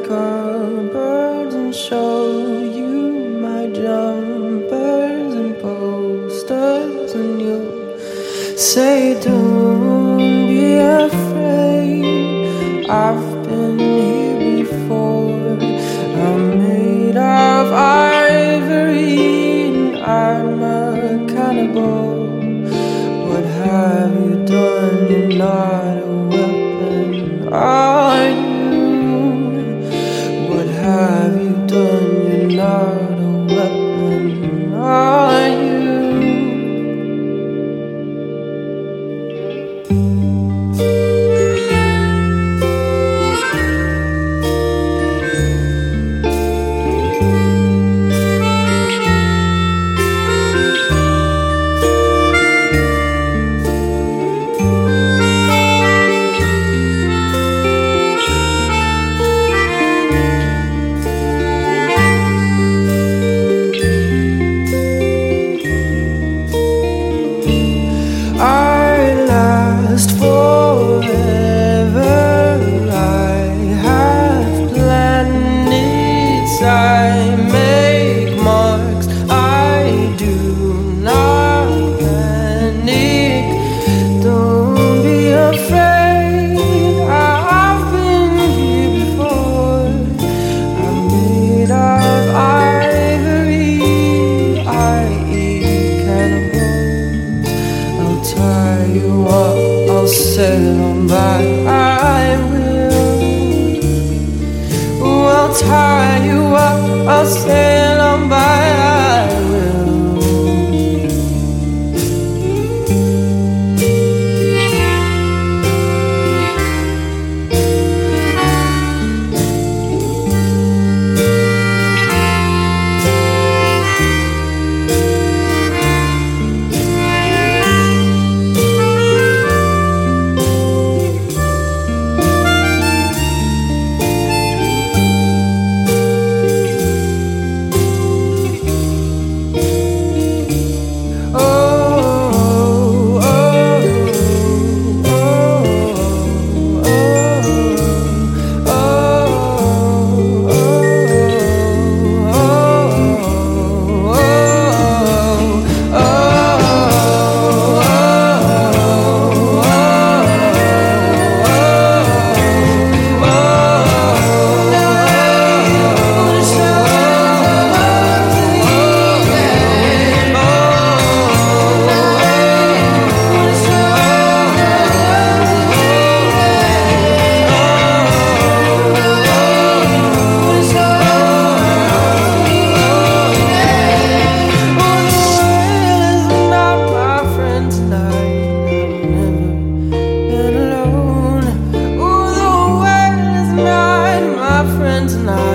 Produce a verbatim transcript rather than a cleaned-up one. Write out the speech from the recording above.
cupboards and show you my jumpers and posters, and you'll say, don't be afraid, I've been here before. I'm made of ivory and I'm a cannibal. What have you done? You're not a weapon, are you? What have you done? You're not a weapon, are you? I make marks, I do not panic. Don't be afraid, I've been here before. I'm made of ivory, I eat cannibals. I'll tie you up, I'll set on by, I will. I'll tie you up, I'll sail on by, I will. Tonight